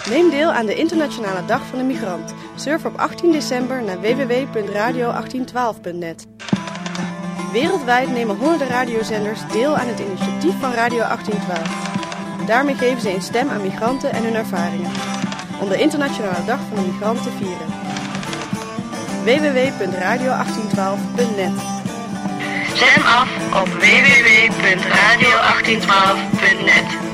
Neem deel aan de Internationale Dag van de Migrant. Surf op 18 december naar www.radio1812.net. Wereldwijd nemen honderden radiozenders deel aan het initiatief van Radio 1812. Daarmee geven ze een stem aan migranten en hun ervaringen. Om de Internationale Dag van de Migrant te vieren. www.radio1812.net. Stem af op www.radio1812.net.